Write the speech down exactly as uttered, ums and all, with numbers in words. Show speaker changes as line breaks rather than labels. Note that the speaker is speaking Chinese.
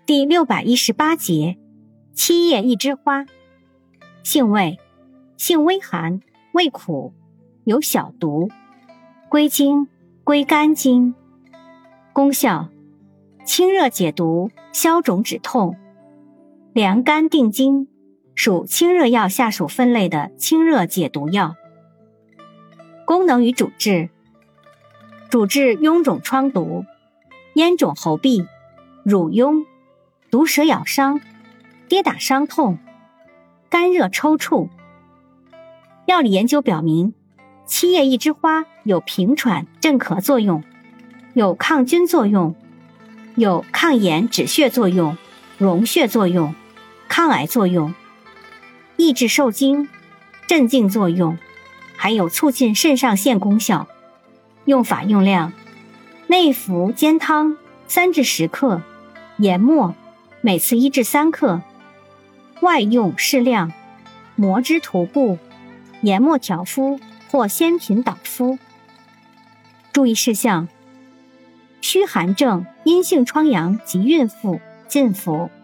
第六百一十八节，七叶一枝花。性味，性微寒，味苦，有小毒，归经，归肝经。功效，清热解毒，消肿止痛，凉肝定惊，属清热药下属分类的清热解毒药。功能与主治，主治臃肿疮毒、咽肿喉痹、乳痈、毒蛇咬伤、跌打伤痛、肝热抽搐。药理研究表明，七叶一枝花有平喘镇咳作用，有抗菌作用，有抗炎止血作用、溶血作用、抗癌作用，抑制受惊、镇静作用，还有促进肾上腺功效。用法用量，内服煎汤三至十克，研末每次一至三克，外用适量，磨之涂布，研末调敷或鲜品导敷。注意事项：虚寒症、阴性疮疡及孕妇禁服。